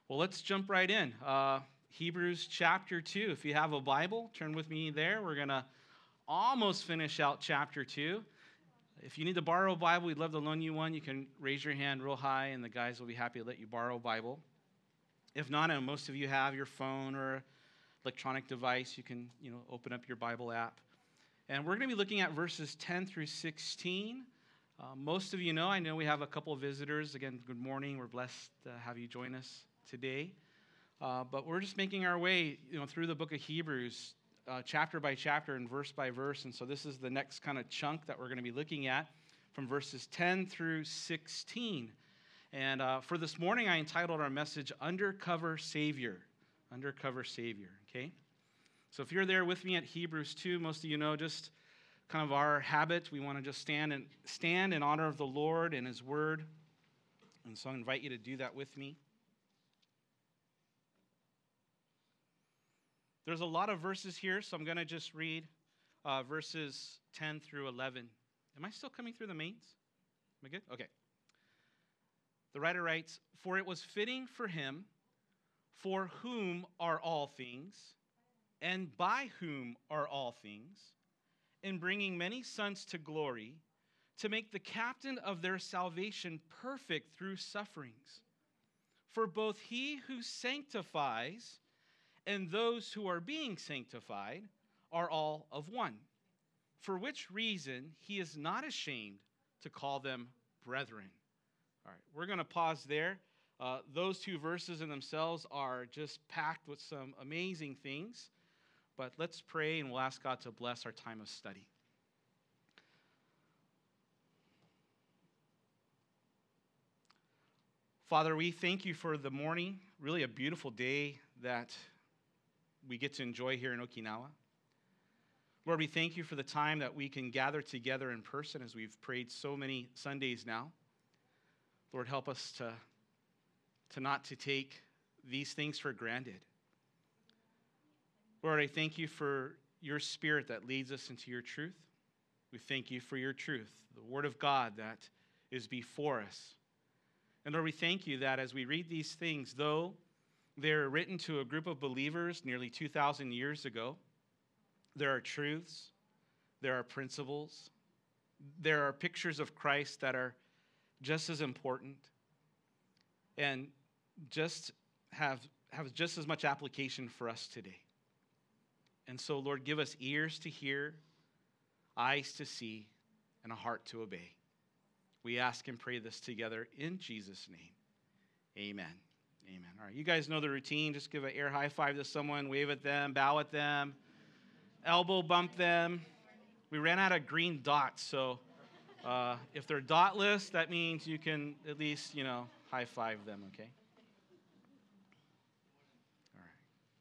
Well, let's jump right in. Hebrews chapter 2. If you have a Bible, turn with me there. We're going to almost finish out chapter 2. If you need to borrow a Bible, we'd love to loan you one. You can raise your hand real high, and the guys will be happy to let you borrow a Bible. If not, and most of you have your phone or electronic device, you can open up your Bible app. And we're going to be looking at verses 10 through 16. Most of you know, I know we have a couple of visitors. Again, good morning. We're blessed to have you join us today. But we're just making our way, through the book of Hebrews, chapter by chapter and verse by verse. And so this is the next kind of chunk that we're going to be looking at from verses 10 through 16. And for this morning, I entitled our message, Undercover Savior. Undercover Savior, okay? So if you're there with me at Hebrews 2, most of you know just kind of our habit. We want to just stand in honor of the Lord and His Word. And so I invite you to do that with me. There's a lot of verses here, so I'm going to just read verses 10 through 11. Am I still coming through the mains? Am I good? Okay. The writer writes, "For it was fitting for Him, for whom are all things, and by whom are all things, in bringing many sons to glory, to make the captain of their salvation perfect through sufferings. For both He who sanctifies and those who are being sanctified are all of one, for which reason He is not ashamed to call them brethren." All right, we're going to pause there. Those two verses in themselves are just packed with some amazing things. But let's pray, and we'll ask God to bless our time of study. Father, we thank you for the morning, really a beautiful day that we get to enjoy here in Okinawa. Lord, we thank you for the time that we can gather together in person as we've prayed so many Sundays now. Lord, help us to not to take these things for granted. Lord, I thank you for your Spirit that leads us into your truth. We thank you for your truth, the Word of God that is before us. And Lord, we thank you that as we read these things, though they're written to a group of believers nearly 2,000 years ago, there are truths, there are principles, there are pictures of Christ that are just as important and just have just as much application for us today. And so, Lord, give us ears to hear, eyes to see, and a heart to obey. We ask and pray this together in Jesus' name. Amen. Amen. All right, you guys know the routine. Just give an air high five to someone, wave at them, bow at them, elbow bump them. We ran out of green dots, so if they're dotless, that means you can at least, high five them, okay? All right.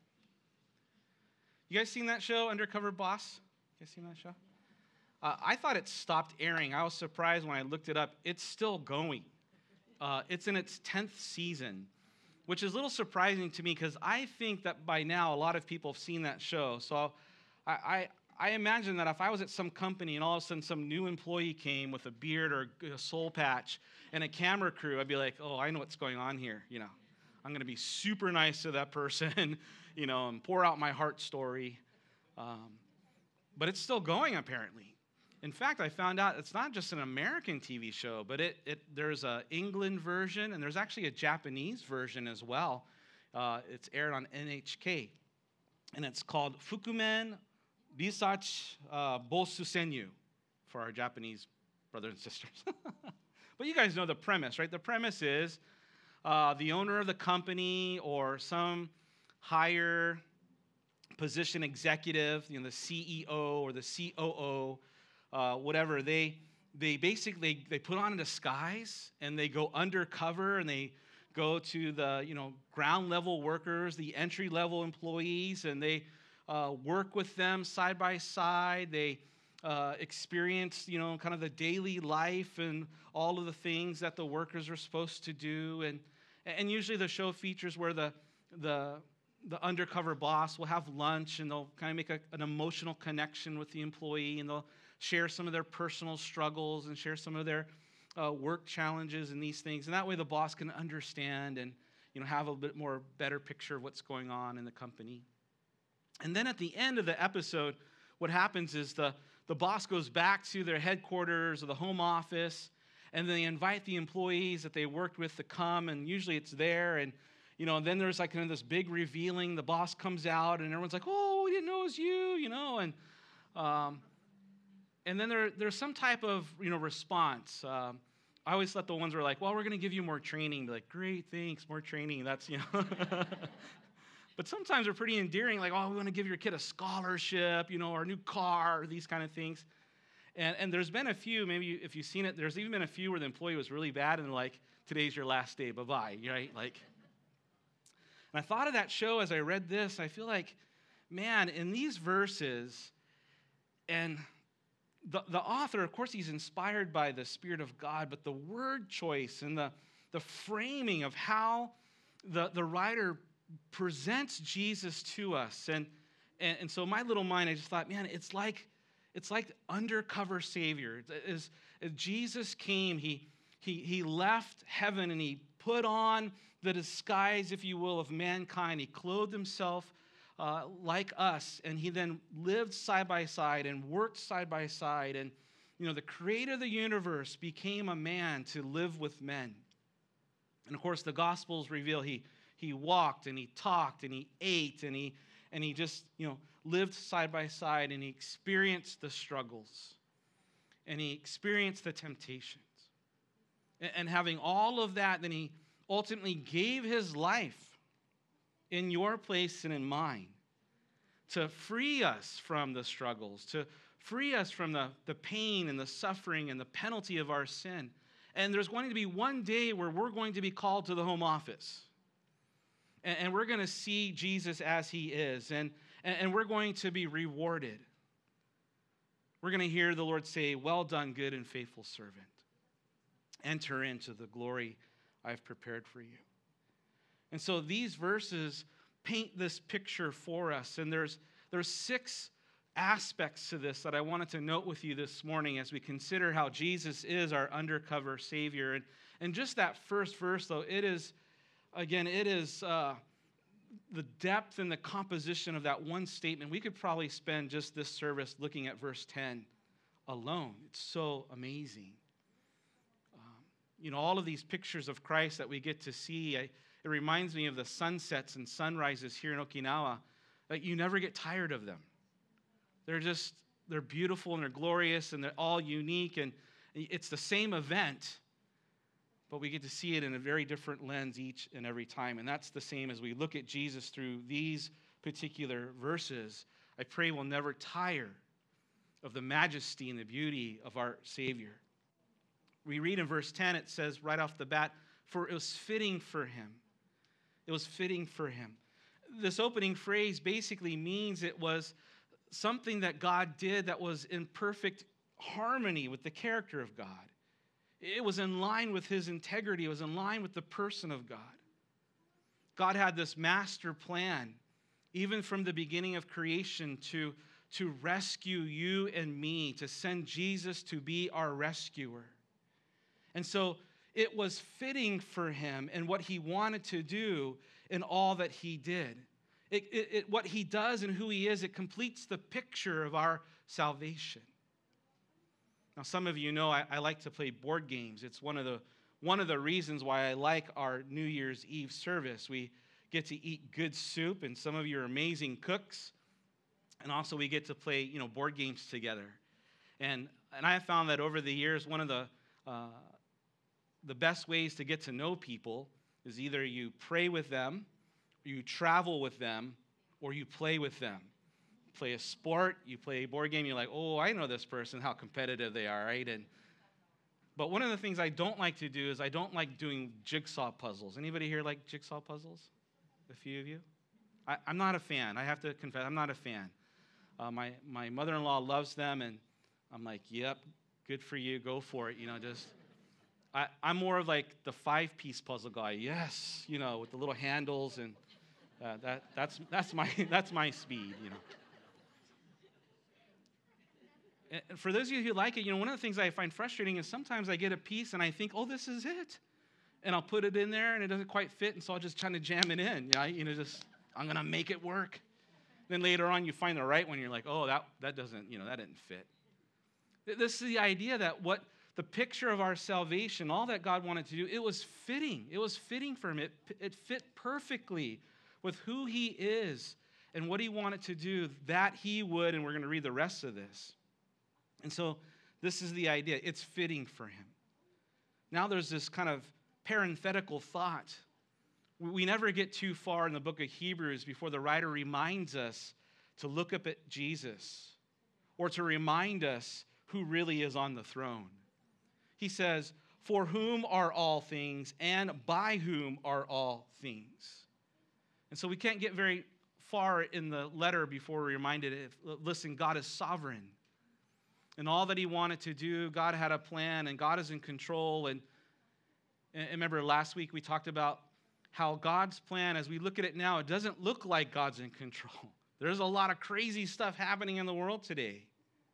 You guys seen that show, Undercover Boss? You guys seen that show? I thought it stopped airing. I was surprised when I looked it up. It's still going. It's in its 10th season, which is a little surprising to me because I think that by now a lot of people have seen that show. So I imagine that if I was at some company and all of a sudden some new employee came with a beard or a soul patch and a camera crew, I'd be like, oh, I know what's going on here. I'm going to be super nice to that person, and pour out my heart story. But it's still going, apparently. In fact, I found out it's not just an American TV show, but there's an England version, and there's actually a Japanese version as well. It's aired on NHK, and it's called Fukumen Bisach Bosu Senyu for our Japanese brothers and sisters. But you guys know the premise, right? The premise is the owner of the company or some higher position executive, the CEO or the COO, whatever, they basically put on a disguise and they go undercover and they go to the ground level workers, the entry level employees, and they work with them side by side. They experience kind of the daily life and all of the things that the workers are supposed to do. And usually the show features where the undercover boss will have lunch and they'll kind of make an emotional connection with the employee, and they'll share some of their personal struggles and share some of their work challenges and these things. And that way the boss can understand and have a bit more better picture of what's going on in the company. And then at the end of the episode, what happens is the boss goes back to their headquarters or the home office, and they invite the employees that they worked with to come, and usually it's there, and then there's like this big revealing. The boss comes out, and everyone's like, "Oh, we didn't know it was you," and then there's some type of response. I always let the ones who are like, "Well, we're going to give you more training," be like, "Great, thanks, more training." That's But sometimes they're pretty endearing, like, "Oh, we want to give your kid a scholarship, or a new car," these kind of things. And there's been a few, maybe if you've seen it, there's even been a few where the employee was really bad, and they're like, "Today's your last day, bye-bye," right? And I thought of that show as I read this. I feel like, man, in these verses, and the author, of course, he's inspired by the Spirit of God, but the word choice and the framing of how the writer presents Jesus to us. And so in my little mind, I just thought, man, it's like undercover Savior. As Jesus came, he left heaven and he put on the disguise, if you will, of mankind. He clothed himself like us, and he then lived side by side and worked side by side. And, the creator of the universe became a man to live with men. And, of course, the Gospels reveal he walked and he talked and he ate and he just, lived side by side, and he experienced the struggles and he experienced the temptations. And having all of that, then he ultimately gave his life in your place and in mine to free us from the struggles, to free us from the pain and the suffering and the penalty of our sin. And there's going to be one day where we're going to be called to the home office. And we're going to see Jesus as he is. And we're going to be rewarded. We're going to hear the Lord say, "Well done, good and faithful servant. Enter into the glory I've prepared for you." And so these verses paint this picture for us. And there's 6 aspects to this that I wanted to note with you this morning as we consider how Jesus is our undercover Savior. And just that first verse, though, it is the depth and the composition of that one statement. We could probably spend just this service looking at verse 10 alone. It's so amazing. All of these pictures of Christ that we get to see, it reminds me of the sunsets and sunrises here in Okinawa. You never get tired of them. They're beautiful and they're glorious and they're all unique, and it's the same event, but we get to see it in a very different lens each and every time. And that's the same as we look at Jesus through these particular verses. I pray we'll never tire of the majesty and the beauty of our Savior. We read in verse 10, it says right off the bat, "For it was fitting for him." It was fitting for him. This opening phrase basically means it was something that God did that was in perfect harmony with the character of God. It was in line with his integrity. It was in line with the person of God. God had this master plan, even from the beginning of creation, to rescue you and me, to send Jesus to be our rescuer. And so it was fitting for him and what he wanted to do in all that he did. What he does and who he is, it completes the picture of our salvation. Now, some of you know I like to play board games. It's one of the reasons why I like our New Year's Eve service. We get to eat good soup, and some of you are amazing cooks. And also we get to play, board games together. And I have found that over the years, one of the best ways to get to know people is either you pray with them, or you travel with them, or you play with them. Play a sport, you play a board game, you're like, "Oh, I know this person, how competitive they are," right? But one of the things I don't like to do is I don't like doing jigsaw puzzles. Anybody here like jigsaw puzzles? A few of you? I'm not a fan. I have to confess, I'm not a fan. My mother-in-law loves them, and I'm like, "Yep, good for you, go for it." I'm more of like the 5-piece puzzle guy. Yes, with the little handles, and that's my speed. And for those of you who like it, one of the things I find frustrating is sometimes I get a piece and I think, "Oh, this is it," and I'll put it in there, and it doesn't quite fit, and so I'll just try to jam it in. I'm going to make it work. Then later on, you find the right one, you're like, oh, that doesn't, that didn't fit. This is the idea that the picture of our salvation, all that God wanted to do, it was fitting. It was fitting for him. It fit perfectly with who he is and what he wanted to do, that he would, and we're going to read the rest of this. And so this is the idea. It's fitting for him. Now there's this kind of parenthetical thought. We never get too far in the book of Hebrews before the writer reminds us to look up at Jesus or to remind us who really is on the throne. He says, for whom are all things and by whom are all things. And so we can't get very far in the letter before we're reminded, listen, God is sovereign. And all that he wanted to do, God had a plan, and God is in control. And remember last week we talked about how God's plan, as we look at it now, it doesn't look like God's in control. There's a lot of crazy stuff happening in the world today.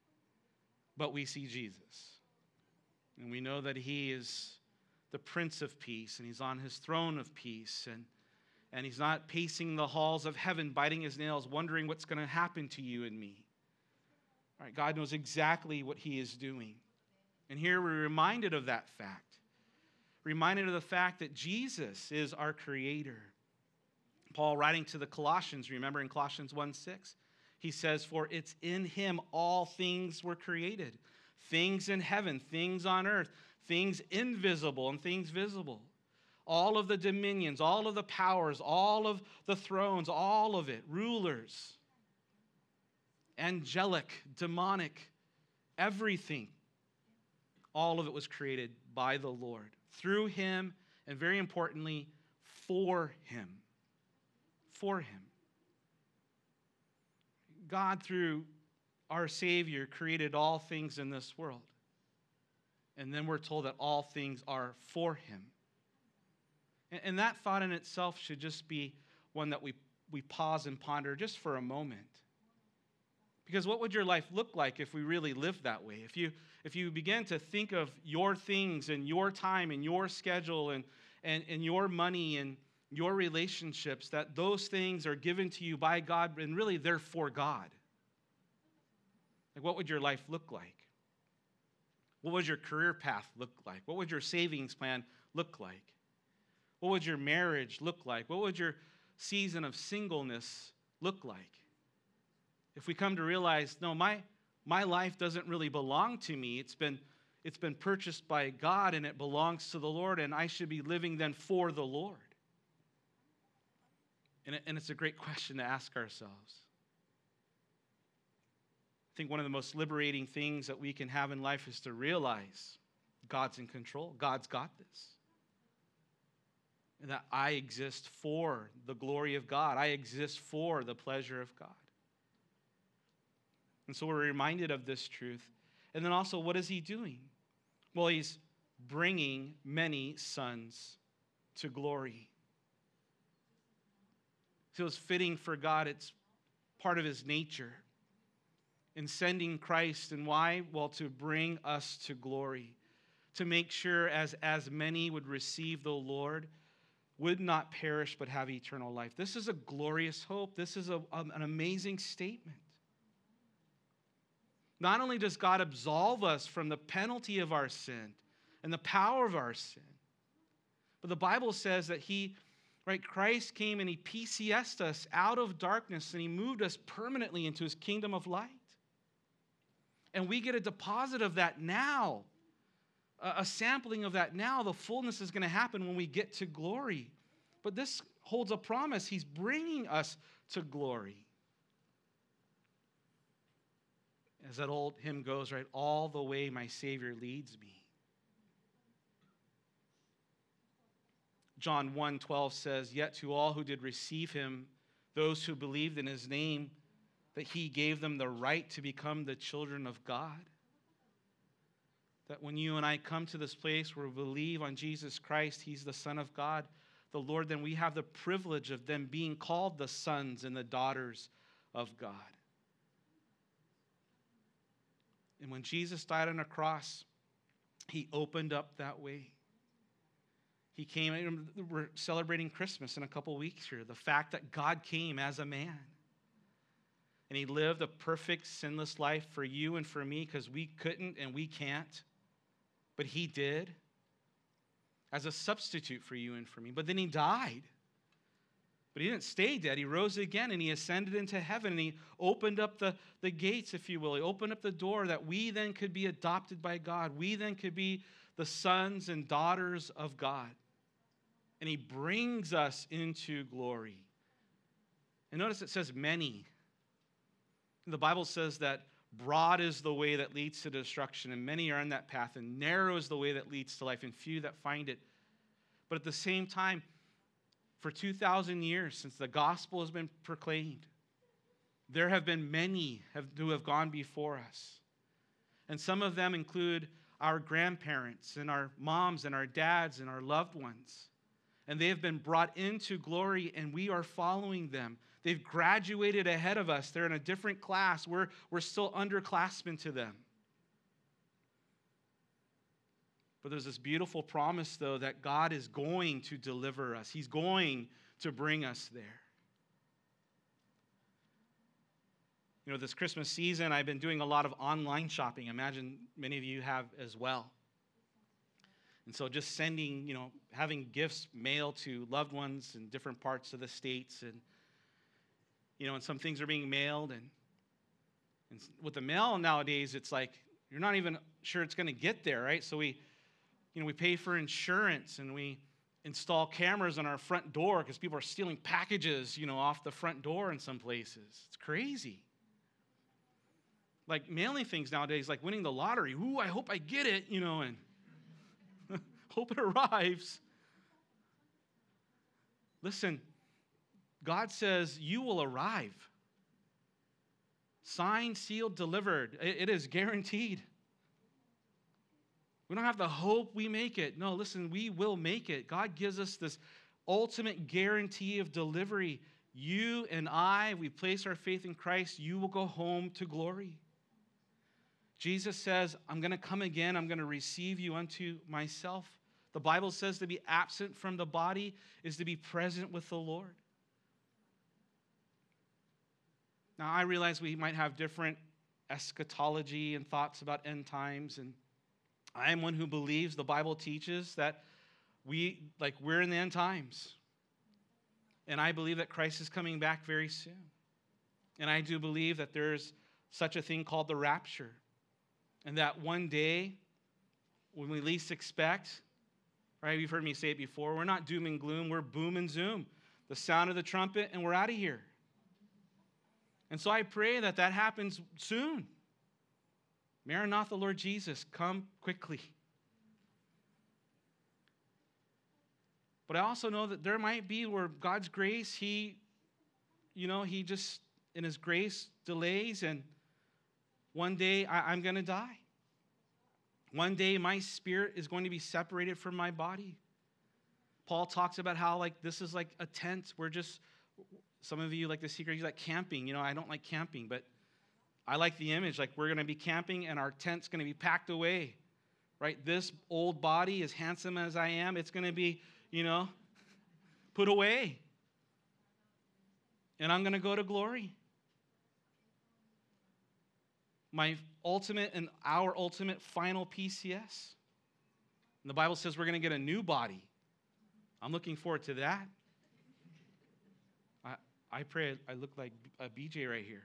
But we see Jesus. And we know that he is the Prince of Peace, and he's on his throne of peace. And he's not pacing the halls of heaven, biting his nails, wondering what's going to happen to you and me. All right, God knows exactly what he is doing. And here we're reminded of that fact. Reminded of the fact that Jesus is our creator. Paul, writing to the Colossians, remember in Colossians 1:6, he says, for it's in him all things were created. Things in heaven, things on earth, things invisible and things visible. All of the dominions, all of the powers, all of the thrones, all of it, rulers, angelic, demonic, everything. All of it was created by the Lord, through him, and very importantly, for him. For him. God, through our Savior, created all things in this world. And then we're told that all things are for him. And that thought in itself should just be one that we pause and ponder just for a moment. Because what would your life look like if we really lived that way? If you began to think of your things and your time and your schedule and your money and your relationships, that those things are given to you by God and really they're for God. Like, what would your life look like? What would your career path look like? What would your savings plan look like? What would your marriage look like? What would your season of singleness look like? If we come to realize, no, my life doesn't really belong to me. It's been purchased by God and it belongs to the Lord, and I should be living then for the Lord. And it's a great question to ask ourselves. I think one of the most liberating things that we can have in life is to realize God's in control. God's got this. And that I exist for the glory of God. I exist for the pleasure of God. And so we're reminded of this truth. And then also, what is he doing? Well, he's bringing many sons to glory. So it's fitting for God. It's part of his nature in sending Christ. And why? Well, to bring us to glory. To make sure as many would receive the Lord, would not perish but have eternal life. This is a glorious hope. This is an amazing statement. Not only does God absolve us from the penalty of our sin and the power of our sin, but the Bible says that Christ came and he PCS'd us out of darkness and he moved us permanently into his kingdom of light. And we get a deposit of that now, a sampling of that now. The fullness is going to happen when we get to glory. But this holds a promise. He's bringing us to glory. As that old hymn goes, right? All the way my Savior leads me. John 1:12 says, yet to all who did receive him, those who believed in his name, that he gave them the right to become the children of God. That when you and I come to this place where we believe on Jesus Christ, he's the Son of God, the Lord, then we have the privilege of them being called the sons and the daughters of God. And when Jesus died on a cross, he opened up that way. He came, we're celebrating Christmas in a couple weeks here. The fact that God came as a man. And he lived a perfect, sinless life for you and for me because we couldn't and we can't. But he did as a substitute for you and for me. But then he died. But he didn't stay dead. He rose again and he ascended into heaven and he opened up the gates, if you will. He opened up the door that we then could be adopted by God. We then could be the sons and daughters of God. And he brings us into glory. And notice it says many. The Bible says that broad is the way that leads to destruction, and many are on that path, and narrow is the way that leads to life, and few that find it. But at the same time, for 2,000 years since the gospel has been proclaimed, there have been many who have gone before us. And some of them include our grandparents and our moms and our dads and our loved ones. And they have been brought into glory, and we are following them. They've graduated ahead of us. They're in a different class. We're still underclassmen to them. But there's this beautiful promise, though, that God is going to deliver us. He's going to bring us there. You know, this Christmas season, I've been doing a lot of online shopping. I imagine many of you have as well. And so just sending, having gifts mailed to loved ones in different parts of the states. And some things are being mailed. And with the mail nowadays, it's like you're not even sure it's going to get there, right? So we pay for insurance and we install cameras on our front door because people are stealing packages, off the front door in some places. It's crazy. Like mailing things nowadays, like winning the lottery. Ooh, I hope I get it, and hope it arrives. Listen, God says you will arrive. Signed, sealed, delivered. It is guaranteed. We don't have to hope we make it. No, listen, we will make it. God gives us this ultimate guarantee of delivery. You and I, we place our faith in Christ, you will go home to glory. Jesus says, I'm going to come again. I'm going to receive you unto myself. The Bible says to be absent from the body is to be present with the Lord. Now, I realize we might have different eschatology and thoughts about end times, and I am one who believes the Bible teaches that we're in the end times. And I believe that Christ is coming back very soon. And I do believe that there's such a thing called the rapture. And that one day, when we least expect, right, you've heard me say it before, we're not doom and gloom, we're boom and zoom. The sound of the trumpet, and we're out of here. And so I pray that happens soon. Maranatha, Lord Jesus, come quickly. But I also know that there might be where God's grace, He just, in His grace, delays, and one day I'm going to die. One day my spirit is going to be separated from my body. Paul talks about how this is like a tent. Some of you like the secret, you like camping. I don't like camping, but I like the image. Like we're going to be camping and our tent's going to be packed away, right? This old body, as handsome as I am, it's going to be, put away. And I'm going to go to glory. My ultimate and our ultimate final PCS. And the Bible says we're going to get a new body. I'm looking forward to that. I pray I look like a BJ right here.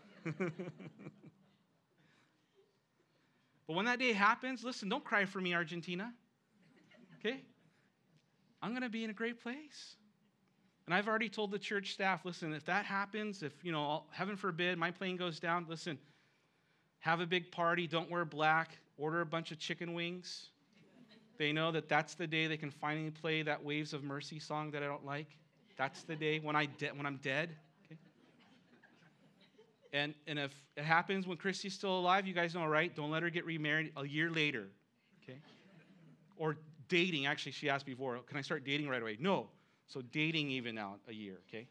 But when that day happens, listen, don't cry for me, Argentina. Okay? I'm going to be in a great place. And I've already told the church staff, listen, if that happens, if, heaven forbid, my plane goes down, listen, have a big party, don't wear black, order a bunch of chicken wings. They know that that's the day they can finally play that Waves of Mercy song that I don't like. That's the day when I'm dead. Okay? And if it happens when Christy's still alive, you guys know, right? Don't let her get remarried a year later. Okay? Or dating. Actually, she asked before, can I start dating right away? No. So dating even now a year, okay?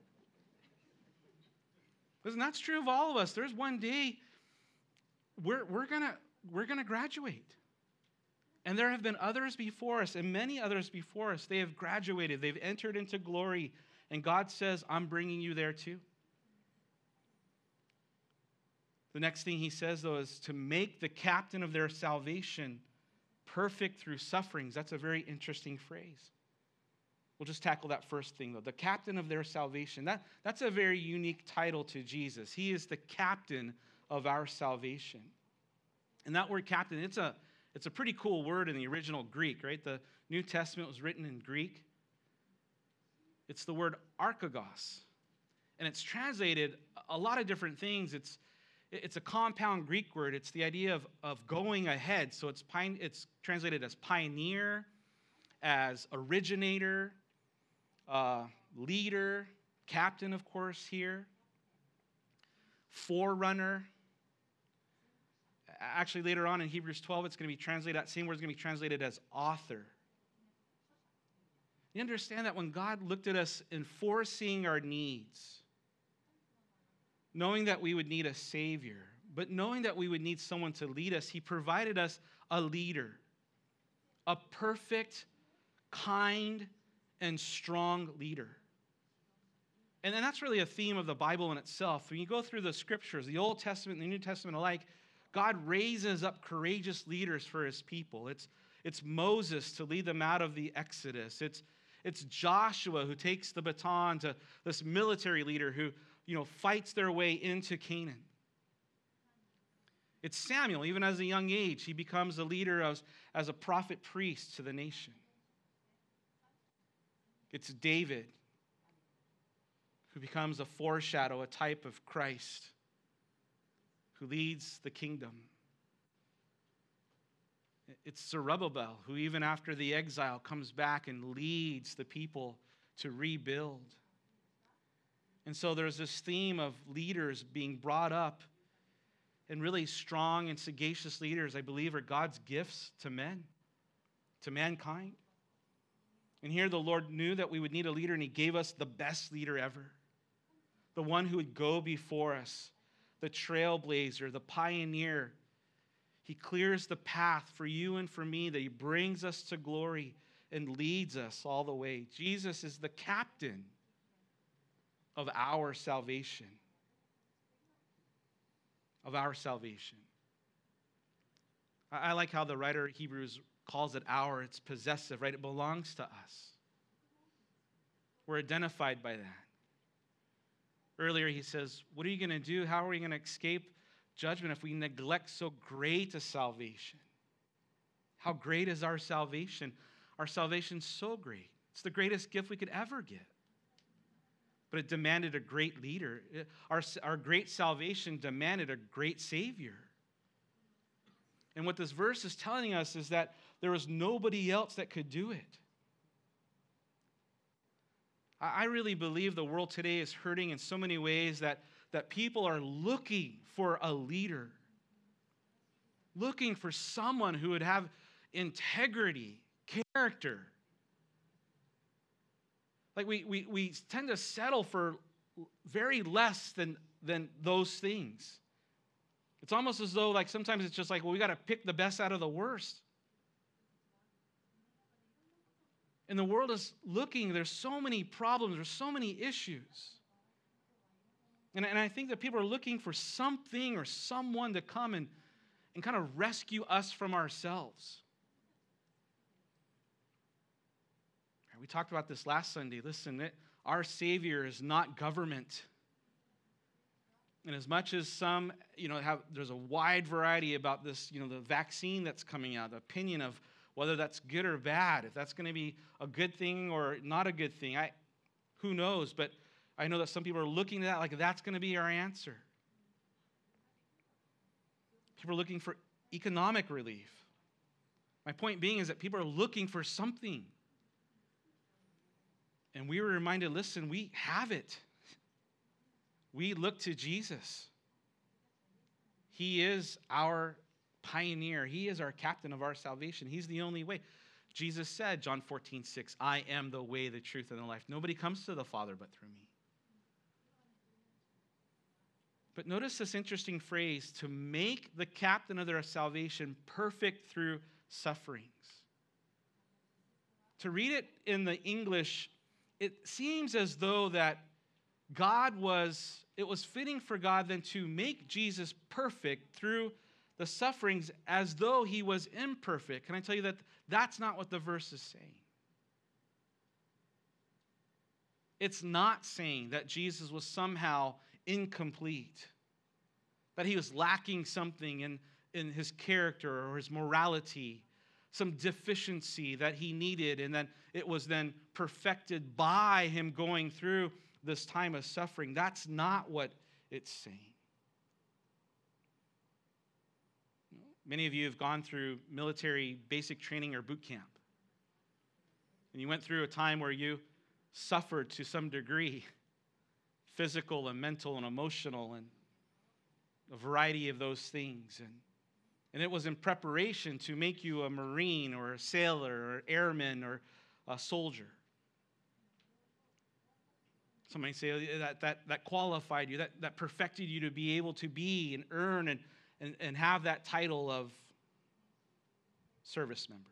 Listen, that's true of all of us. There's one day we're gonna graduate. And there have been others before us, and many others before us. They have graduated. They've entered into glory. And God says, I'm bringing you there too. The next thing he says, though, is to make the captain of their salvation perfect through sufferings. That's a very interesting phrase. We'll just tackle that first thing, though. The captain of their salvation. That's a very unique title to Jesus. He is the captain of our salvation. And that word captain, it's a pretty cool word in the original Greek, right? The New Testament was written in Greek. It's the word archegos. And it's translated a lot of different things. It's a compound Greek word. It's the idea of going ahead. So it's translated as pioneer, as originator, leader, captain, of course, here, forerunner. Actually, later on in Hebrews 12, it's going to be translated, that same word is going to be translated as author. You understand that when God looked at us in foreseeing our needs, knowing that we would need a Savior, but knowing that we would need someone to lead us, he provided us a leader, a perfect, kind, and strong leader. And then that's really a theme of the Bible in itself. When you go through the scriptures, the Old Testament and the New Testament alike, God raises up courageous leaders for his people. It's Moses to lead them out of the Exodus. It's Joshua who takes the baton to this military leader who, fights their way into Canaan. It's Samuel, even as a young age, he becomes a leader as a prophet priest to the nation. It's David who becomes a foreshadow, a type of Christ, who leads the kingdom. It's Zerubbabel, who even after the exile comes back and leads the people to rebuild. And so there's this theme of leaders being brought up, and really strong and sagacious leaders, I believe, are God's gifts to men, to mankind. And here the Lord knew that we would need a leader, and he gave us the best leader ever, the one who would go before us, the trailblazer, the pioneer. He clears the path for you and for me, that he brings us to glory and leads us all the way. Jesus is the captain of our salvation. Of our salvation. I like how the writer of Hebrews calls it our. It's possessive, right? It belongs to us. We're identified by that. Earlier he says, what are you going to do? How are we going to escape judgment if we neglect so great a salvation? How great is our salvation? Our salvation's so great. It's the greatest gift we could ever get. But it demanded a great leader. Our great salvation demanded a great Savior. And what this verse is telling us is that there was nobody else that could do it. I really believe the world today is hurting in so many ways that people are looking for a leader, looking for someone who would have integrity, character. Like we tend to settle for very less than those things. It's almost as though sometimes it's just we got to pick the best out of the worst. And the world is looking, there's so many problems, there's so many issues. And I think that people are looking for something or someone to come and kind of rescue us from ourselves. We talked about this last Sunday. Listen, our Savior is not government. And as much as some, there's a wide variety about this, the vaccine that's coming out, the opinion of whether that's good or bad, if that's going to be a good thing or not a good thing. Who knows? But I know that some people are looking at that like that's going to be our answer. People are looking for economic relief. My point being is that people are looking for something. And we were reminded, listen, we have it. We look to Jesus. He is our pioneer. He is our captain of our salvation. He's the only way. Jesus said, John 14:6, I am the way, the truth, and the life. Nobody comes to the Father but through me. But notice this interesting phrase, to make the captain of their salvation perfect through sufferings. To read it in the English, it seems as though that it was fitting for God then to make Jesus perfect through the sufferings as though he was imperfect. Can I tell you that that's not what the verse is saying? It's not saying that Jesus was somehow incomplete, that he was lacking something in his character or his morality, some deficiency that he needed, and then it was then perfected by him going through this time of suffering. That's not what it's saying. Many of you have gone through military basic training or boot camp. And you went through a time where you suffered to some degree, physical and mental and emotional and a variety of those things. And it was in preparation to make you a Marine or a sailor or airman or a soldier. Somebody say that qualified you, that perfected you to be able to be and earn and have that title of service member.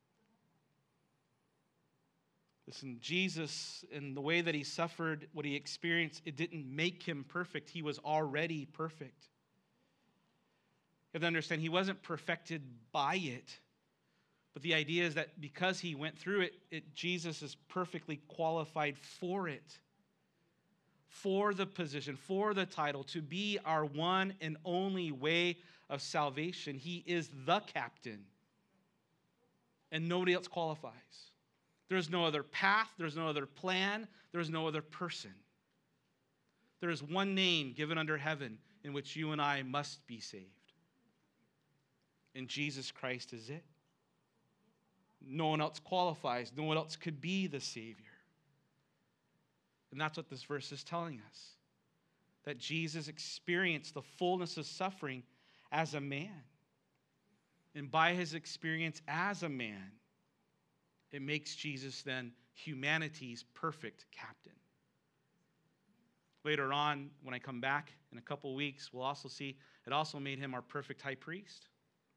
Listen, Jesus, in the way that he suffered, what he experienced, it didn't make him perfect. He was already perfect. You have to understand, he wasn't perfected by it. But the idea is that because he went through it, Jesus is perfectly qualified for it. For the position, for the title, to be our one and only way of salvation. He is the captain. And nobody else qualifies. There's no other path, there's no other plan, there's no other person. There is one name given under heaven in which you and I must be saved. And Jesus Christ is it. No one else qualifies. No one else could be the Savior. And that's what this verse is telling us. That Jesus experienced the fullness of suffering as a man. And by his experience as a man, it makes Jesus then humanity's perfect captain. Later on, when I come back in a couple weeks, we'll also see it also made him our perfect high priest.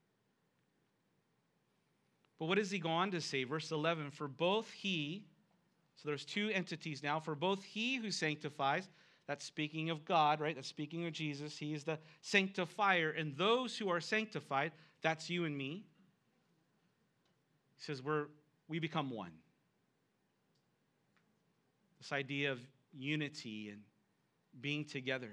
But what does he go on to say? Verse 11, for both he, so there's two entities now, for both he who sanctifies, that's speaking of God, right? That's speaking of Jesus. He is the sanctifier. And those who are sanctified, that's you and me. He says we become one. This idea of unity and being together.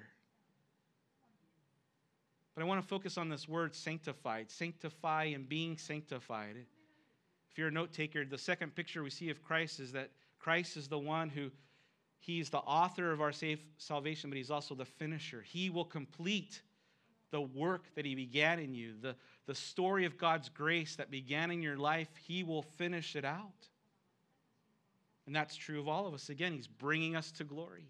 But I want to focus on this word sanctified. Sanctify and being sanctified. If you're a note taker, the second picture we see of Christ is that Christ is the one who, he's the author of our salvation, but he's also the finisher. He will complete the work that he began in you. The story of God's grace that began in your life, he will finish it out. And that's true of all of us. Again, he's bringing us to glory.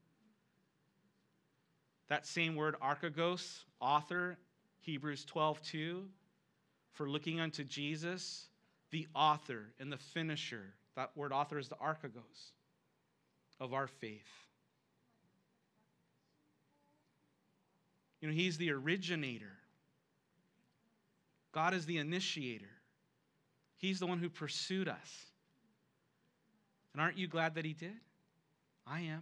That same word, archegos, author, Hebrews 12:2, for looking unto Jesus, the author and the finisher. That word author is the archegos of our faith. You know, he's the originator. God is the initiator. He's the one who pursued us. And aren't you glad that he did? I am.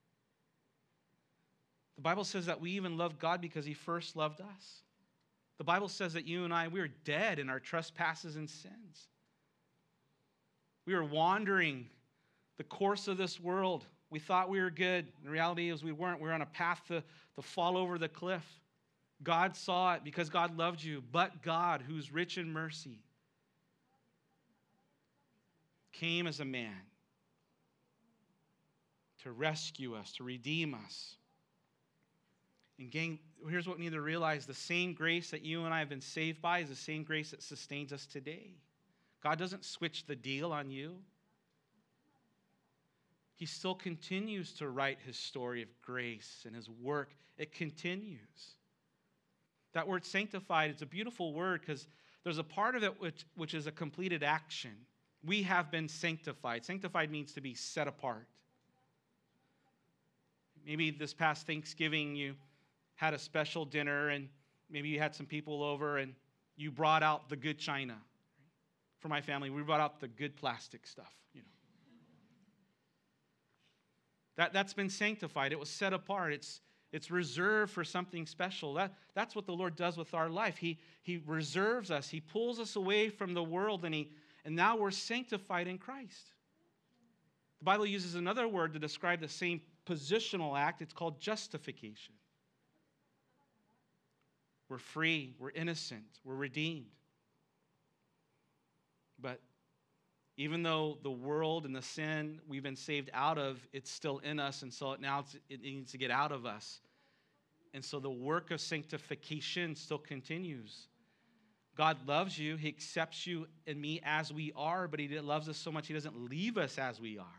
The Bible says that we even love God because he first loved us. The Bible says that you and I, we were dead in our trespasses and sins. We were wandering the course of this world. We thought we were good. The reality is we weren't. We were on a path to fall over the cliff. God saw it because God loved you. But God, who's rich in mercy, came as a man to rescue us, to redeem us. And gang, here's what we need to realize. The same grace that you and I have been saved by is the same grace that sustains us today. God doesn't switch the deal on you. He still continues to write his story of grace and his work. It continues. That word sanctified, it's a beautiful word because there's a part of it which is a completed action. We have been sanctified. Sanctified means to be set apart. Maybe this past Thanksgiving you had a special dinner and maybe you had some people over and you brought out the good china. for my family, we brought out the good plastic stuff, you know. That's been sanctified. It was set apart. It's reserved for something special. That's what the Lord does with our life. He reserves us. He pulls us away from the world, and now we're sanctified in Christ. The Bible uses another word to describe the same positional act. It's called justification. We're free. We're innocent. We're redeemed. But even though the world and the sin we've been saved out of, it's still in us, and so now it needs to get out of us. And so the work of sanctification still continues. God loves you. He accepts you and me as we are, but He loves us so much He doesn't leave us as we are.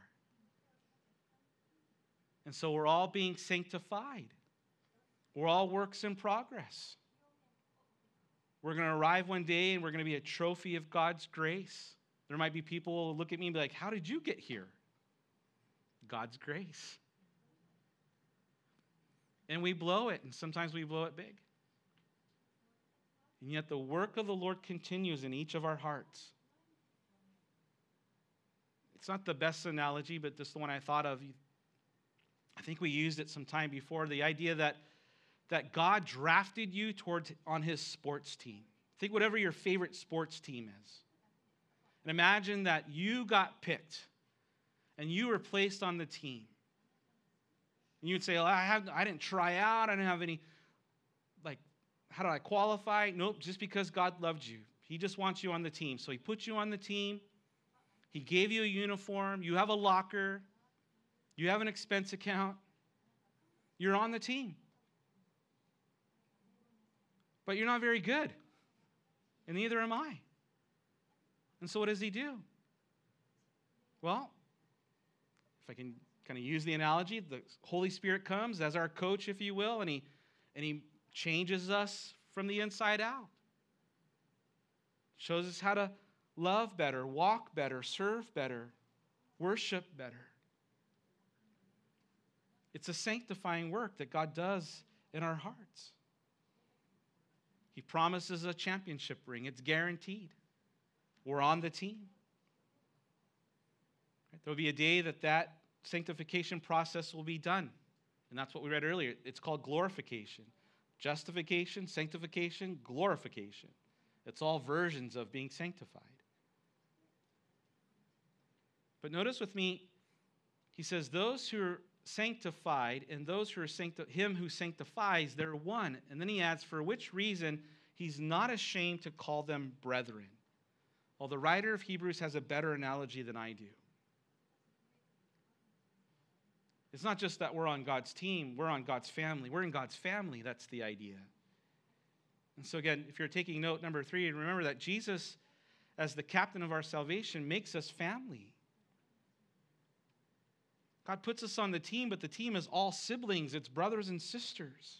And so we're all being sanctified. We're all works in progress. We're going to arrive one day and we're going to be a trophy of God's grace. There might be people who look at me and be like, how did you get here? God's grace. And we blow it, and sometimes we blow it big. And yet the work of the Lord continues in each of our hearts. It's not the best analogy, but this is the one I thought of. I think we used it some time before. The idea that God drafted you on His sports team. Think whatever your favorite sports team is. And imagine that you got picked and you were placed on the team. And you'd say, I didn't try out. I didn't have any, how did I qualify? Nope, just because God loved you. He just wants you on the team. So He put you on the team. He gave you a uniform. You have a locker. You have an expense account. You're on the team. But you're not very good. And neither am I. And so what does He do? Well, if I can kind of use the analogy, the Holy Spirit comes as our coach, if you will, and He changes us from the inside out. Shows us how to love better, walk better, serve better, worship better. It's a sanctifying work that God does in our hearts. He promises a championship ring. It's guaranteed. We're on the team. There will be a day that sanctification process will be done. And that's what we read earlier. It's called glorification. Justification, sanctification, glorification. It's all versions of being sanctified. But notice with me, he says, those who are sanctified and those who are Him who sanctifies, they're one. And then he adds, for which reason He's not ashamed to call them brethren. Well, the writer of Hebrews has a better analogy than I do. It's not just that we're on God's team, we're on God's family. We're in God's family, that's the idea. And so again, if you're taking note number 3, and remember that Jesus, as the captain of our salvation, makes us family. God puts us on the team, but the team is all siblings. It's brothers and sisters.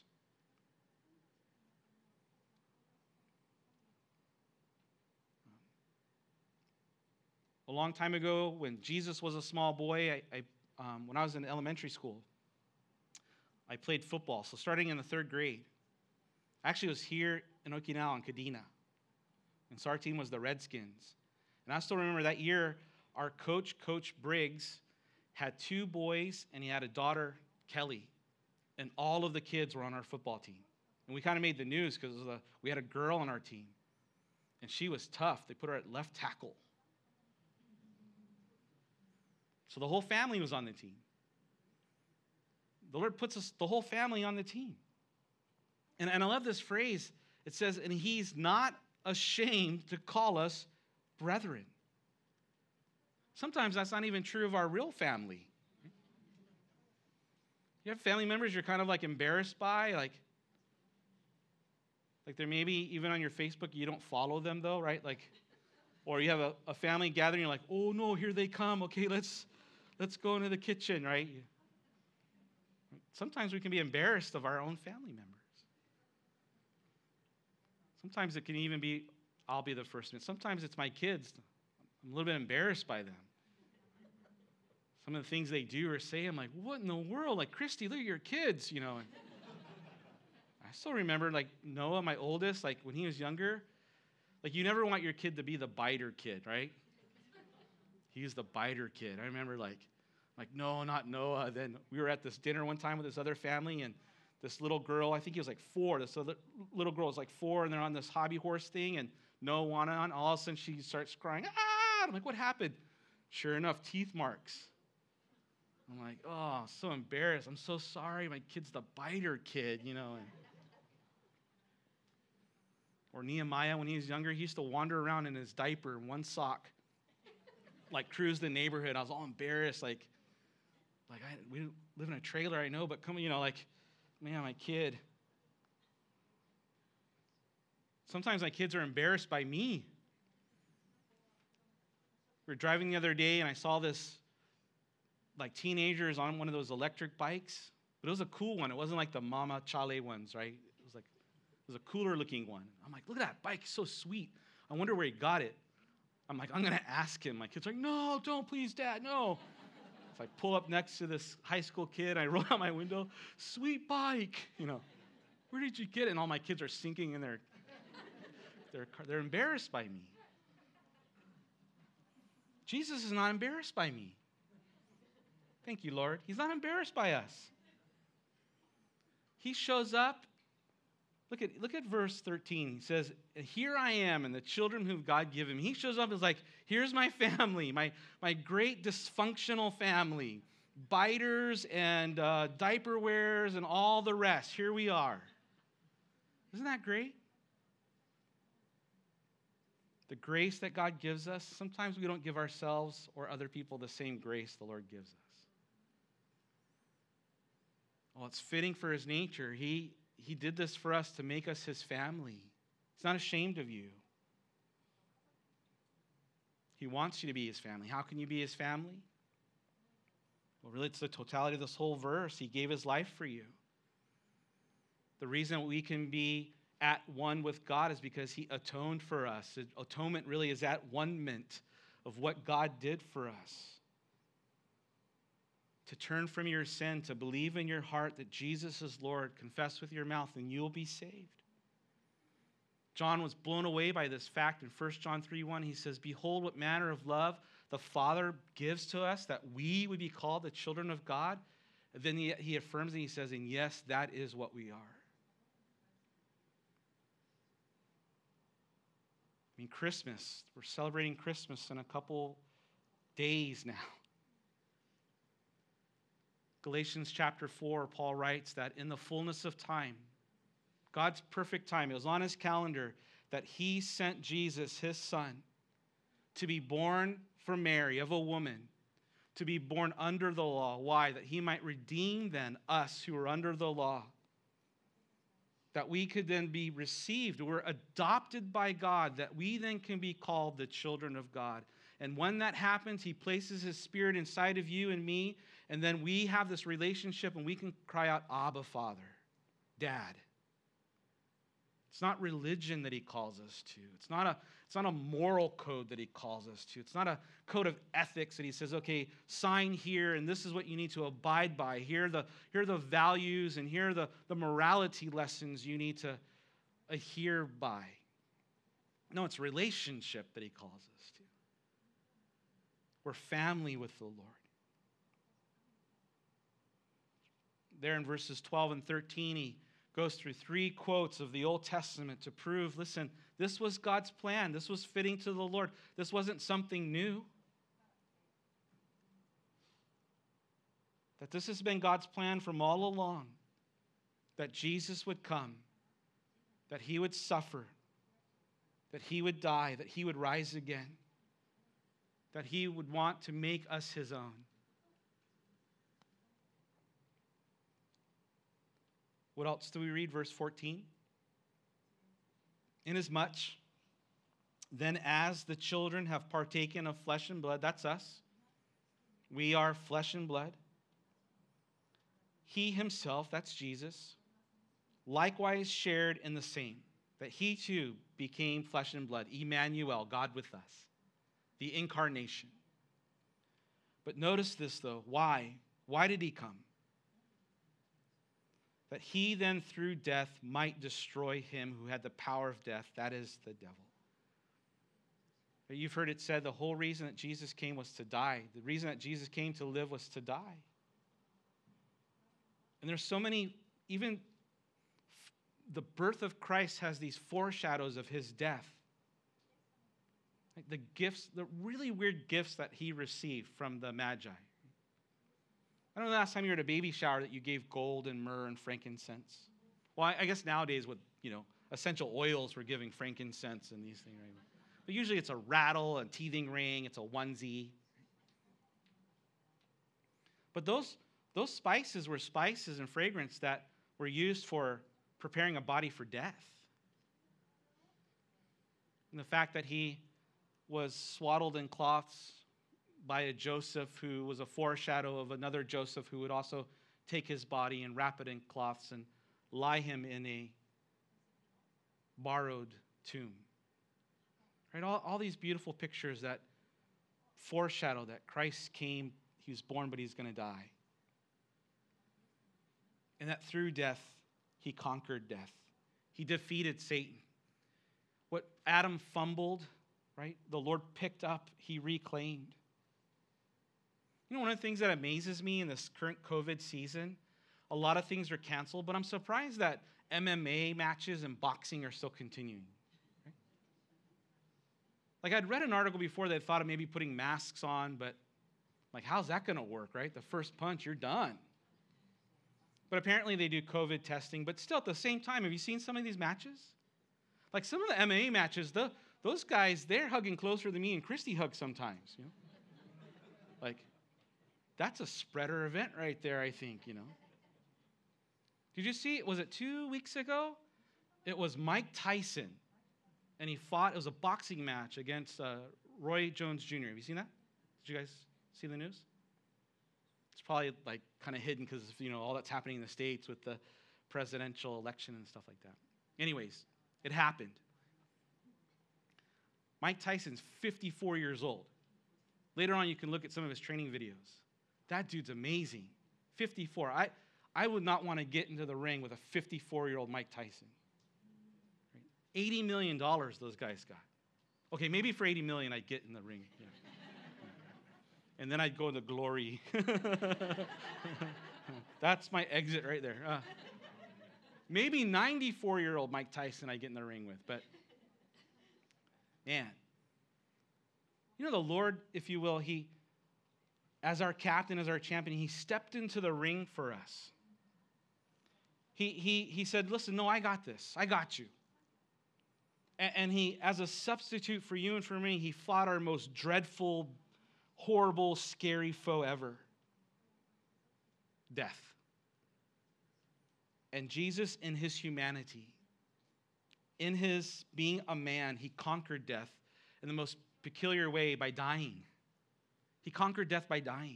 A long time ago, when Jesus was a small boy, when I was in elementary school, I played football. So starting in the 3rd grade, I actually was here in Okinawa in Kadena. And so our team was the Redskins. And I still remember that year, our coach, Coach Briggs, had 2 boys, and he had a daughter, Kelly. And all of the kids were on our football team. And we kind of made the news because we had a girl on our team. And she was tough. They put her at left tackle. So the whole family was on the team. The Lord puts the whole family on the team. And I love this phrase. It says, and He's not ashamed to call us brethren. Sometimes that's not even true of our real family. You have family members you're kind of embarrassed by, like they're maybe even on your Facebook, you don't follow them though, right? Or you have a family gathering, you're like, oh no, here they come. Okay, let's go into the kitchen, right? Sometimes we can be embarrassed of our own family members. Sometimes it can even be, I'll be the first one. Sometimes it's my kids. I'm a little bit embarrassed by them. Some of the things they do or say, I'm like, what in the world? Christy, look at your kids, And I still remember, Noah, my oldest, when he was younger, Like, you never want your kid to be the biter kid, right? He's the biter kid. I remember like, no, not Noah. Then we were at this dinner one time with this other family, and this little girl, I think he was like 4. This other little girl was like 4, and they're on this hobby horse thing, and Noah wanted on. All of a sudden, she starts crying. Ah! I'm like, what happened? Sure enough, teeth marks. I'm like, oh, so embarrassed. I'm so sorry. My kid's the biter kid, you know. Or Nehemiah, when he was younger, he used to wander around in his diaper, one sock, like cruise the neighborhood. I was all embarrassed, we live in a trailer, I know, but come, you know, like, man, my kid. Sometimes my kids are embarrassed by me. We were driving the other day, and I saw this, like, teenagers on one of those electric bikes, but it was a cool one. It wasn't like the Mama Chale ones, right? It was a cooler looking one. I'm like, look at that bike, it's so sweet. I wonder where he got it. I'm like, I'm going to ask him. My kid's like, no, don't please, Dad, no. So I pull up next to this high school kid. I roll out my window, sweet bike. You know, where did you get it? And all my kids are sinking in their car. They're embarrassed by me. Jesus is not embarrassed by me. Thank you, Lord. He's not embarrassed by us. He shows up. Look at verse 13. He says, here I am and the children whom God given me. He shows up and is like, here's my family, my great dysfunctional family. Biters and diaper wearers and all the rest. Here we are. Isn't that great? The grace that God gives us, sometimes we don't give ourselves or other people the same grace the Lord gives us. Well, it's fitting for his nature. He did this for us to make us his family. He's not ashamed of you. He wants you to be his family. How can you be his family? Well, really, it's the totality of this whole verse. He gave his life for you. The reason we can be at one with God is because he atoned for us. Atonement really is at one-ment of what God did for us. To turn from your sin, to believe in your heart that Jesus is Lord, confess with your mouth, and you'll be saved. John was blown away by this fact in 1 John 3:1. He says, behold what manner of love the Father gives to us, that we would be called the children of God. And then he affirms and he says, and yes, that is what we are. I mean, Christmas, we're celebrating Christmas in a couple days now. Galatians chapter 4, Paul writes that in the fullness of time, God's perfect time, it was on his calendar that he sent Jesus, his son, to be born from Mary, of a woman, to be born under the law. Why? That he might redeem then us who are under the law. That we could then be received. We're adopted by God, that we then can be called the children of God. And when that happens, he places his Spirit inside of you and me, and then we have this relationship and we can cry out, Abba, Father, Dad. It's not religion that he calls us to. It's not a moral code that he calls us to. It's not a code of ethics that he says, okay, sign here, and this is what you need to abide by. Here are the values, and here are the morality lessons you need to adhere by. No, it's relationship that he calls us to. We're family with the Lord. There in verses 12 and 13, he goes through 3 quotes of the Old Testament to prove, listen, this was God's plan. This was fitting to the Lord. This wasn't something new. That this has been God's plan from all along. That Jesus would come. That he would suffer. That he would die. That he would rise again. That he would want to make us his own. What else do we read? Verse 14. Inasmuch, then as the children have partaken of flesh and blood, that's us. We are flesh and blood. He himself, that's Jesus, likewise shared in the same, that he too became flesh and blood. Emmanuel, God with us. The incarnation. But notice this though. Why? Why did he come? That he then through death might destroy him who had the power of death, that is the devil. But you've heard it said the whole reason that Jesus came was to die. The reason that Jesus came to live was to die. And there's so many, even the birth of Christ has these foreshadows of his death. Like the gifts, the really weird gifts that he received from the Magi. I don't know the last time you were at a baby shower that you gave gold and myrrh and frankincense. Well, I guess nowadays with, essential oils, we're giving frankincense and these things, right? But usually it's a rattle, a teething ring, it's a onesie. But those spices were spices and fragrance that were used for preparing a body for death. And the fact that he was swaddled in cloths by a Joseph who was a foreshadow of another Joseph who would also take his body and wrap it in cloths and lie him in a borrowed tomb. Right? All these beautiful pictures that foreshadow that Christ came, he was born, but he's going to die. And that through death, he conquered death. He defeated Satan. What Adam fumbled, right? The Lord picked up, he reclaimed. One of the things that amazes me in this current COVID season, a lot of things are canceled, but I'm surprised that MMA matches and boxing are still continuing. Right? Like I'd read an article before that thought of maybe putting masks on, but like how's that going to work, right? The first punch, you're done. But apparently they do COVID testing, but still at the same time, have you seen some of these matches? Like some of the MMA matches, those guys, they're hugging closer than me and Christy hug sometimes, Like, that's a spreader event right there, I think, Did you see, was it 2 weeks ago? It was Mike Tyson, and he fought, it was a boxing match against Roy Jones Jr. Have you seen that? Did you guys see the news? It's probably like kind of hidden because, all that's happening in the States with the presidential election and stuff like that. Anyways, it happened. Mike Tyson's 54 years old. Later on, you can look at some of his training videos. That dude's amazing. 54. I would not want to get into the ring with a 54-year-old Mike Tyson. $80 million those guys got. Okay, maybe for $80 million I'd get in the ring. Yeah. And then I'd go into glory. That's my exit right there. Maybe 94-year-old Mike Tyson I'd get in the ring with. But, man. The Lord, if you will, he, as our captain, as our champion, he stepped into the ring for us. He said, listen, no, I got this. I got you. And he, as a substitute for you and for me, he fought our most dreadful, horrible, scary foe ever. Death. And Jesus, in his humanity, in his being a man, he conquered death in the most peculiar way by dying. He conquered death by dying.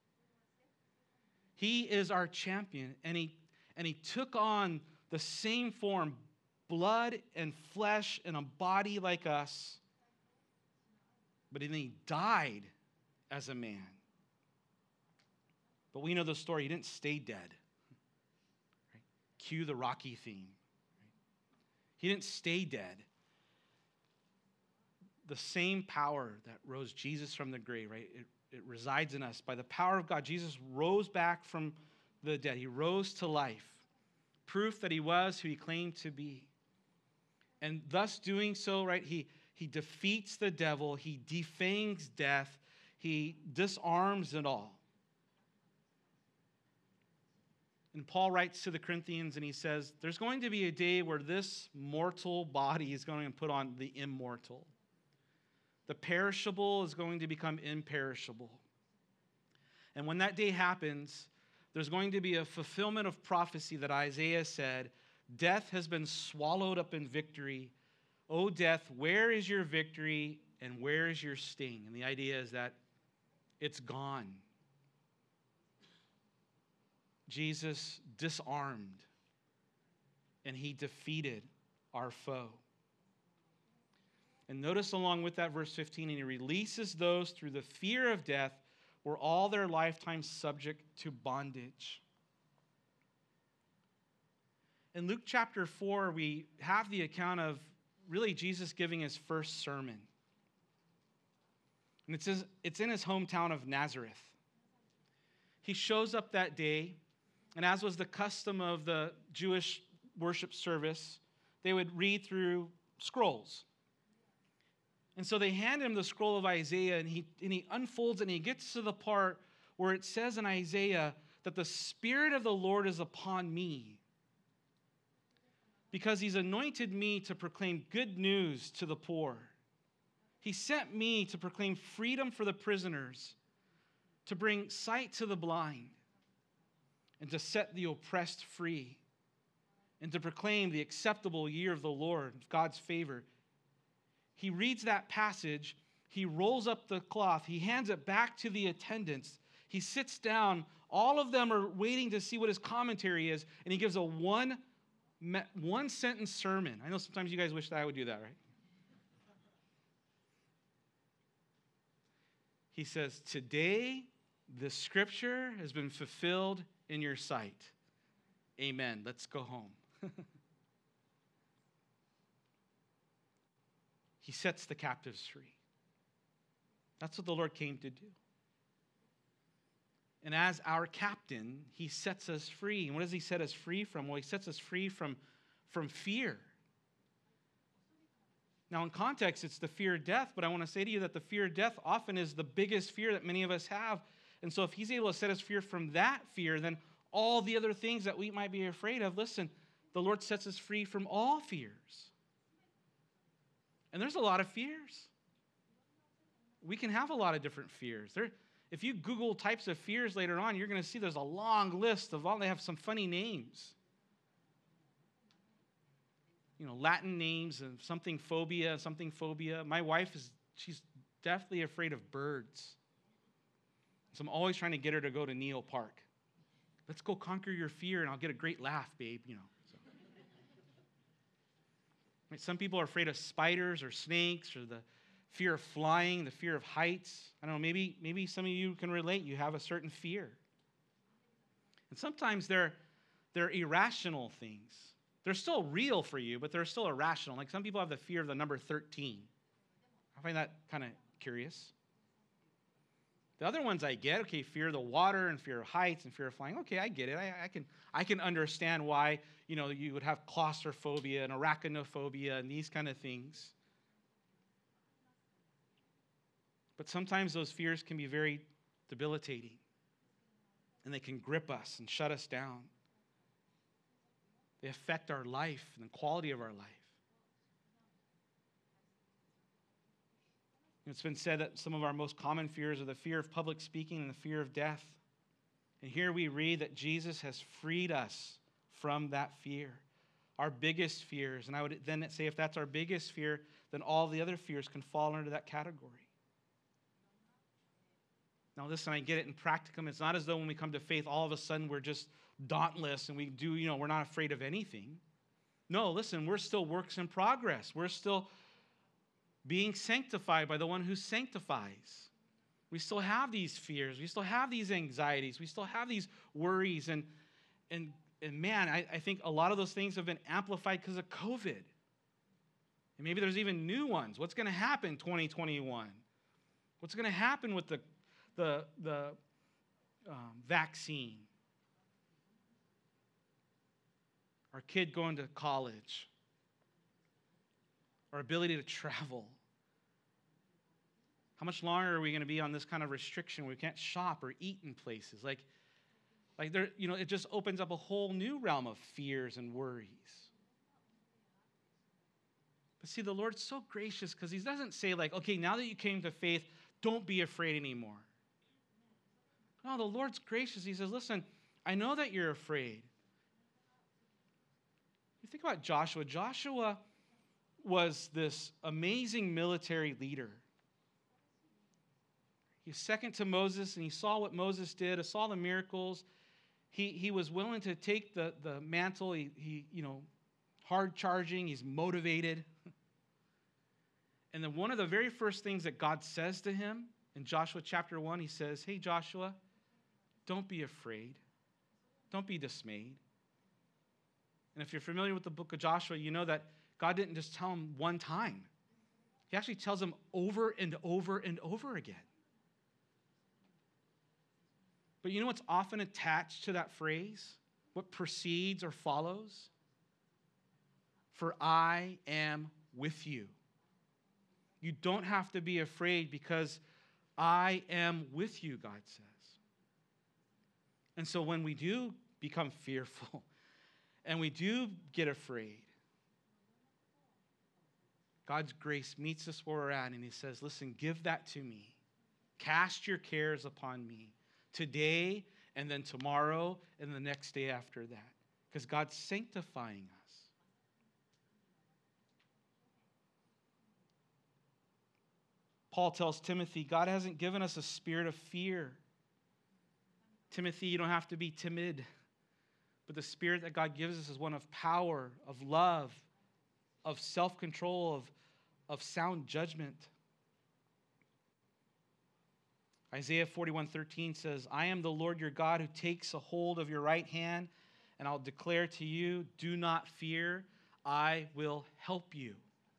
He is our champion, and he took on the same form, blood and flesh and a body like us, but then he died as a man. But we know the story. He didn't stay dead. Right? Cue the Rocky theme. Right? He didn't stay dead. The same power that rose Jesus from the grave, right? It resides in us. By the power of God, Jesus rose back from the dead. He rose to life. Proof that he was who he claimed to be. And thus doing so, right, he defeats the devil. He defangs death. He disarms it all. And Paul writes to the Corinthians and he says, there's going to be a day where this mortal body is going to put on the immortal. The perishable is going to become imperishable. And when that day happens, there's going to be a fulfillment of prophecy that Isaiah said, death has been swallowed up in victory. O death, where is your victory and where is your sting? And the idea is that it's gone. Jesus disarmed and he defeated our foe. And notice along with that verse 15, and he releases those through the fear of death were all their lifetime subject to bondage. In Luke chapter 4, we have the account of really Jesus giving his first sermon. And it's in his hometown of Nazareth. He shows up that day, and as was the custom of the Jewish worship service, they would read through scrolls. And so they hand him the scroll of Isaiah, and he unfolds it, and he gets to the part where it says in Isaiah that the Spirit of the Lord is upon me, because he's anointed me to proclaim good news to the poor. He sent me to proclaim freedom for the prisoners, to bring sight to the blind, and to set the oppressed free, and to proclaim the acceptable year of the Lord, God's favor. He reads that passage, he rolls up the cloth, he hands it back to the attendants, he sits down, all of them are waiting to see what his commentary is, and he gives a one-sentence sermon. I know sometimes you guys wish that I would do that, right? He says, today the scripture has been fulfilled in your sight. Amen. Let's go home. He sets the captives free. That's what the Lord came to do. And as our captain, he sets us free. And what does he set us free from? Well, he sets us free from fear. Now, in context, it's the fear of death, but I want to say to you that the fear of death often is the biggest fear that many of us have. And so if he's able to set us free from that fear, then all the other things that we might be afraid of, listen, the Lord sets us free from all fears. And there's a lot of fears. We can have a lot of different fears. If you Google types of fears later on, you're going to see there's a long list of all. They have some funny names. You know, Latin names and something phobia. My wife she's deathly afraid of birds. So I'm always trying to get her to go to Neo Park. Let's go conquer your fear and I'll get a great laugh, babe, you know. So. Right, some people are afraid of spiders or snakes, or the fear of flying, the fear of heights. I don't know, maybe some of you can relate. You have a certain fear. And sometimes they're irrational things. They're still real for you, but they're still irrational. Like some people have the fear of the number 13. I find that kind of curious. The other ones I get, okay, fear of the water and fear of heights and fear of flying. Okay, I get it. I can understand why, you know, you would have claustrophobia and arachnophobia and these kind of things. But sometimes those fears can be very debilitating, and they can grip us and shut us down. They affect our life and the quality of our life. It's been said that some of our most common fears are the fear of public speaking and the fear of death. And here we read that Jesus has freed us from that fear, our biggest fears. And I would then say if that's our biggest fear, then all the other fears can fall under that category. Now listen, I get it in practicum. It's not as though when we come to faith, all of a sudden we're just dauntless and we're not afraid of anything. No, listen, we're still works in progress. We're still being sanctified by the one who sanctifies. We still have these fears. We still have these anxieties. We still have these worries. And man, I think a lot of those things have been amplified because of COVID. And maybe there's even new ones. What's going to happen 2021? What's going to happen with the vaccine? Our kid going to college? Our ability to travel? How much longer are we going to be on this kind of restriction where we can't shop or eat in places? Like there, it just opens up a whole new realm of fears and worries. But see, the Lord's so gracious because he doesn't say like, okay, now that you came to faith, don't be afraid anymore. No, the Lord's gracious. He says, listen, I know that you're afraid. You think about Joshua. Joshua was this amazing military leader. He's second to Moses, and he saw what Moses did. He saw the miracles. He was willing to take the mantle. He hard charging. He's motivated. And then one of the very first things that God says to him in Joshua chapter 1, he says, hey, Joshua, don't be afraid. Don't be dismayed. And if you're familiar with the book of Joshua, you know that God didn't just tell him one time. He actually tells them over and over and over again. But you know what's often attached to that phrase? What precedes or follows? For I am with you. You don't have to be afraid because I am with you, God says. And so when we do become fearful and we do get afraid, God's grace meets us where we're at, and he says, listen, give that to me. Cast your cares upon me today and then tomorrow and the next day after that, because God's sanctifying us. Paul tells Timothy, God hasn't given us a spirit of fear. Timothy, you don't have to be timid, but the spirit that God gives us is one of power, of love, of self-control, of sound judgment. Isaiah 41:13 says, I am the Lord your God who takes a hold of your right hand, and I'll declare to you, do not fear, I will help you.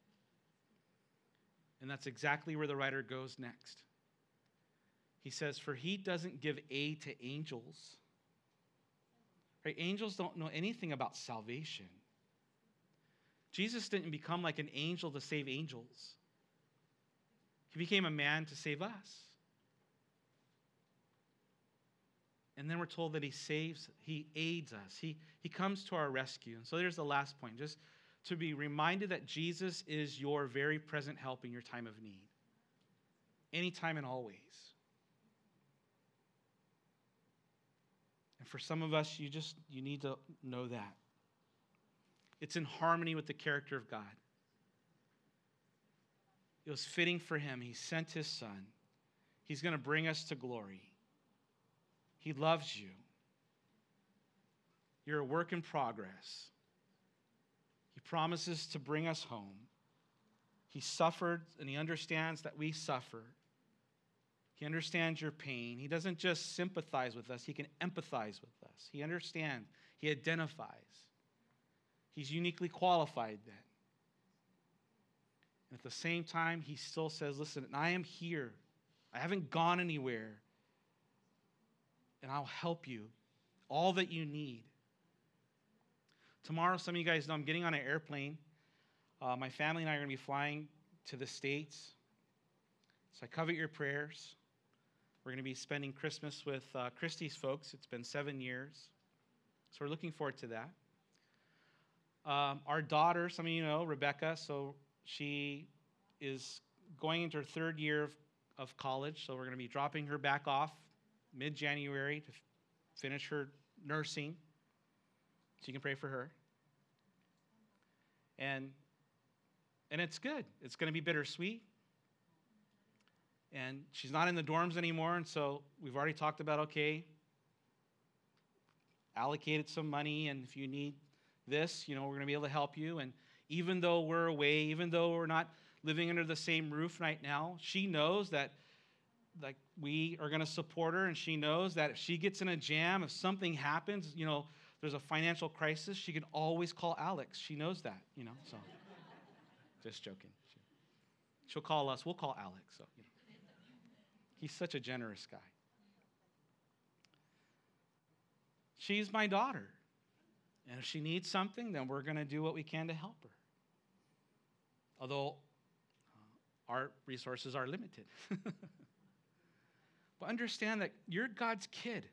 And that's exactly where the writer goes next. He says, for he doesn't give aid to angels. Right? Angels don't know anything about salvation. Jesus didn't become like an angel to save angels. He became a man to save us. And then we're told that he aids us. He comes to our rescue. And so there's the last point, just to be reminded that Jesus is your very present help in your time of need. Anytime and always. And for some of us, you need to know that. It's in harmony with the character of God. It was fitting for him. He sent his son. He's going to bring us to glory. He loves you. You're a work in progress. He promises to bring us home. He suffered, and he understands that we suffer. He understands your pain. He doesn't just sympathize with us. He can empathize with us. He understands. He identifies. He's uniquely qualified then. And at the same time, he still says, listen, I am here. I haven't gone anywhere. And I'll help you. All that you need. Tomorrow, some of you guys know I'm getting on an airplane. My family and I are going to be flying to the States. So I covet your prayers. We're going to be spending Christmas with Christy's folks. It's been 7 years. So we're looking forward to that. Our daughter, some of you know, Rebecca, so she is going into her third year of college. So we're going to be dropping her back off mid-January to finish her nursing. So you can pray for her. And it's good. It's going to be bittersweet. And she's not in the dorms anymore, and so we've already talked about, okay, allocated some money, and if you need this, we're going to be able to help you. And even though we're away, even though we're not living under the same roof right now, she knows that we are going to support her, and she knows that if she gets in a jam, if something happens, there's a financial crisis, she can always call Alex. She knows that, so just joking. She'll call us. We'll call Alex. So, He's such a generous guy. She's my daughter. And if she needs something, then we're going to do what we can to help her. Although our resources are limited. But understand that you're God's kid.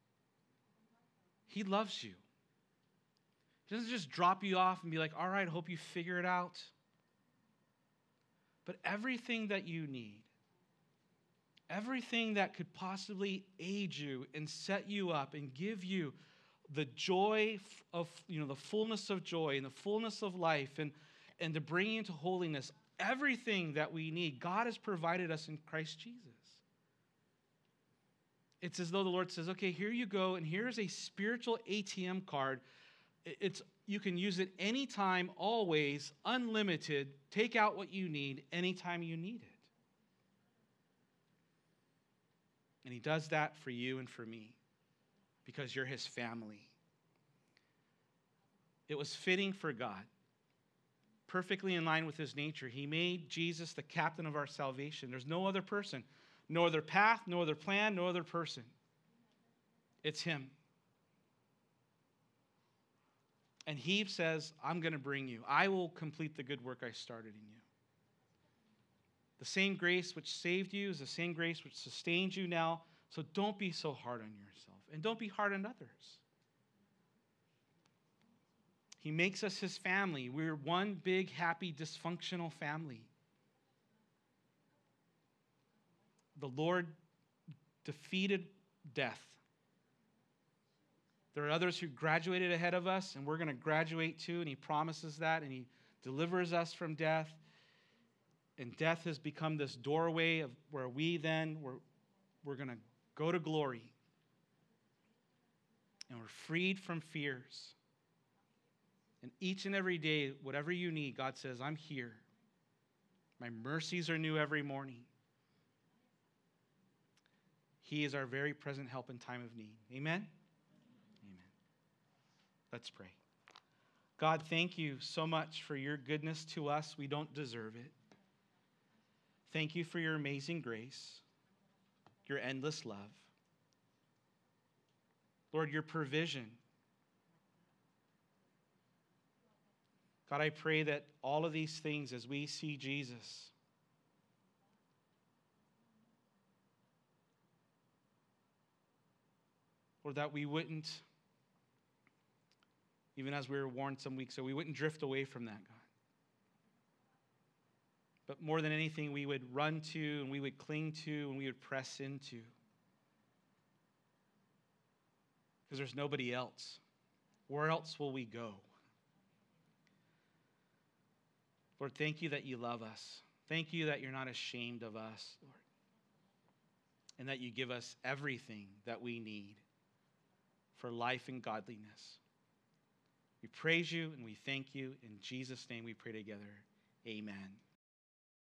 He loves you. He doesn't just drop you off and be like, all right, hope you figure it out. But everything that you need, everything that could possibly aid you and set you up and give you the joy of, the fullness of joy and the fullness of life and to bring you into holiness, everything that we need, God has provided us in Christ Jesus. It's as though the Lord says, okay, here you go, and here's a spiritual ATM card. You can use it anytime, always, unlimited. Take out what you need anytime you need it. And he does that for you and for me because you're his family. It was fitting for God perfectly in line with his nature. He made Jesus the captain of our salvation. There's no other person, no other path, no other plan, no other person. It's him. And he says, I'm going to bring you. I will complete the good work I started in you. The same grace which saved you is the same grace which sustains you now. So don't be so hard on yourself. And don't be hard on others. He makes us his family. We're one big, happy, dysfunctional family. The Lord defeated death. There are others who graduated ahead of us, and we're going to graduate too, and he promises that, and he delivers us from death. And death has become this doorway of where we're going to go to glory. And we're freed from fears. And each and every day, whatever you need, God says, I'm here. My mercies are new every morning. He is our very present help in time of need. Amen? Amen. Let's pray. God, thank you so much for your goodness to us. We don't deserve it. Thank you for your amazing grace, your endless love. Lord, your provision. God, I pray that all of these things, as we see Jesus, Lord, that we wouldn't, even as we were warned some weeks ago, we wouldn't drift away from that, God. But more than anything, we would run to and we would cling to and we would press into. Because there's nobody else. Where else will we go? Lord, thank you that you love us. Thank you that you're not ashamed of us, Lord. And that you give us everything that we need for life and godliness. We praise you and we thank you. In Jesus' name we pray together. Amen.